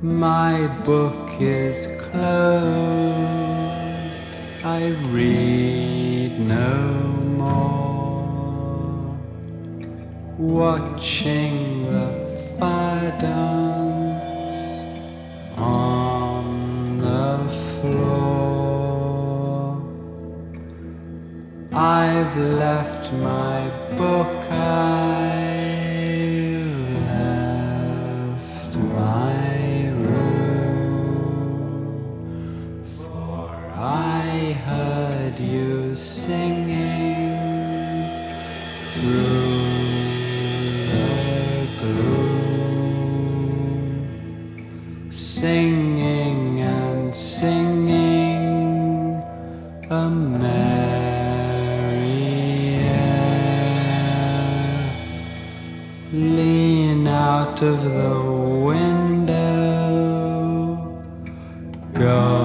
My book is closed, I read no more, watching the fire dance on the floor. I've left my book, I've left my room, for I heard you singing through the gloom, singing and singing a merry air. Lean out of the window, go